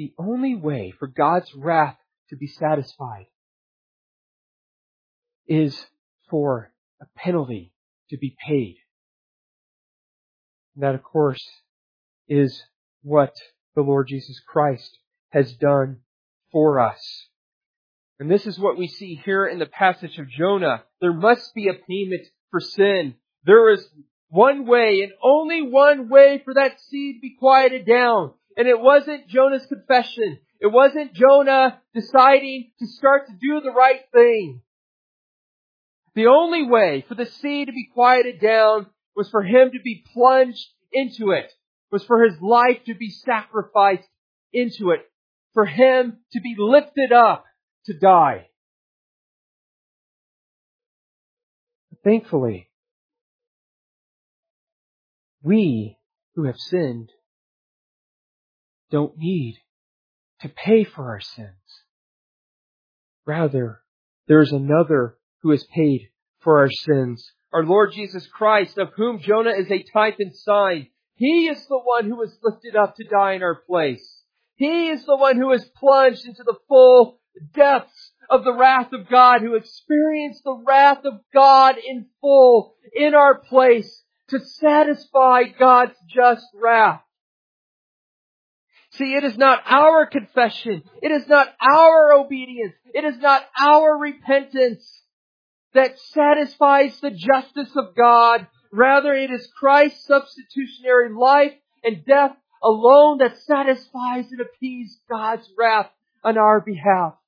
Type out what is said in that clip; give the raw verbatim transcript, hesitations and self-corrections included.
the only way for God's wrath to be satisfied is for a penalty to be paid. And that, of course, is what the Lord Jesus Christ has done for us. And this is what we see here in the passage of Jonah. There must be a payment for sin. There is one way and only one way for that sea to be quieted down. And it wasn't Jonah's confession. It wasn't Jonah deciding to start to do the right thing. The only way for the sea to be quieted down was for him to be plunged into it, was for his life to be sacrificed into it, for him to be lifted up to die. Thankfully, we who have sinned don't need to pay for our sins. Rather, there is another who has paid for our sins. Our Lord Jesus Christ, of whom Jonah is a type and sign. He is the one who was lifted up to die in our place. He is the one who was plunged into the full depths of the wrath of God, who experienced the wrath of God in full in our place to satisfy God's just wrath. See, it is not our confession. It is not our obedience. It is not our repentance that satisfies the justice of God. Rather, it is Christ's substitutionary life and death alone that satisfies and appeases God's wrath on our behalf.